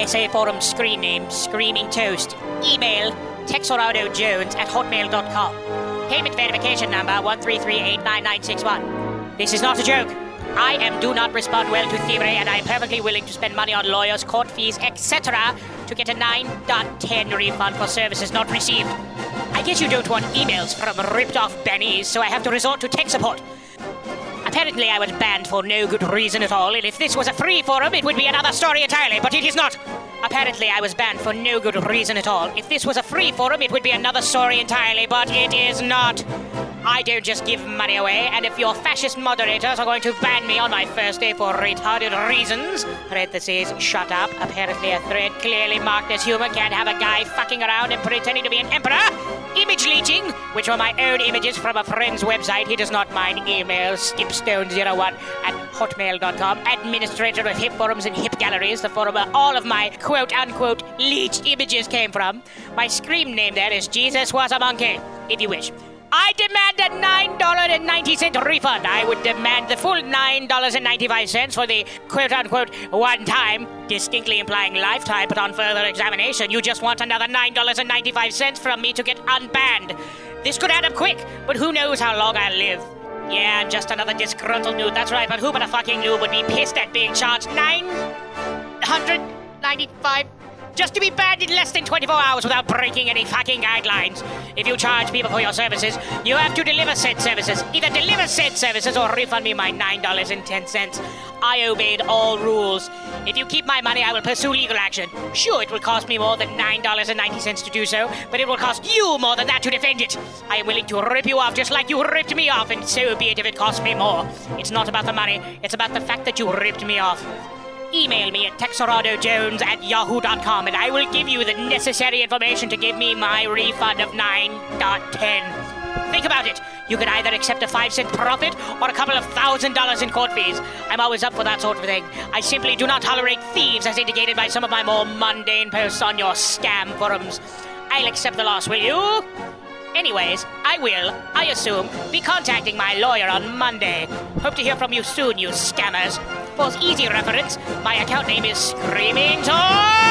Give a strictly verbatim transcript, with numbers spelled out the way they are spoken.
S A Forum screen name, Screaming Toast. Email, texoradojones at hotmail dot com. Payment verification number one three three eight nine nine six one. This is not a joke. I am do not respond well to thievery, and I am perfectly willing to spend money on lawyers, court fees, et cetera to get a nine point ten refund for services not received. I guess you don't want emails from ripped-off Bennies, so I have to resort to tech support. Apparently I was banned for no good reason at all, and if this was a free forum, it would be another story entirely, but it is not. Apparently I was banned for no good reason at all. If this was a free forum, it would be another story entirely, but it is not. I don't just give money away, and if your fascist moderators are going to ban me on my first day for retarded reasons, parentheses, shut up, apparently a thread clearly marked as humor can't have a guy fucking around and pretending to be an emperor, image leeching, which were my own images from a friend's website, he does not mind, email skipstone zero one at hotmail dot com, administrator of hip forums and hip galleries, the forum where all of my quote-unquote leeched images came from. My scream name there is Jesus Was a Monkey, if you wish. I demand a nine dollars and ninety cents refund. I would demand the full nine dollars and ninety-five cents for the quote-unquote one time, distinctly implying lifetime, but on further examination, you just want another nine dollars and ninety-five cents from me to get unbanned. This could add up quick, but who knows how long I'll live. Yeah, I'm just another disgruntled noob, that's right, but who but a fucking noob would be pissed at being charged nine hundred ninety-five just to be banned in less than twenty-four hours without breaking any fucking guidelines. If you charge people for your services, you have to deliver said services. Either deliver said services or refund me my nine dollars and ten cents. I obeyed all rules. If you keep my money, I will pursue legal action. Sure, it will cost me more than nine dollars and ninety cents to do so, but it will cost you more than that to defend it. I am willing to rip you off just like you ripped me off, and so be it if it costs me more. It's not about the money, it's about the fact that you ripped me off. Email me at texoradojones at yahoo dot com and I will give you the necessary information to give me my refund of nine ten. Think about it. You can either accept a five cent profit or a couple of thousand dollars in court fees. I'm always up for that sort of thing. I simply do not tolerate thieves, as indicated by some of my more mundane posts on your scam forums. I'll accept the loss, will you? Anyways, I will, I assume, be contacting my lawyer on Monday. Hope to hear from you soon, you scammers. For easy reference, my account name is Screaming Toast!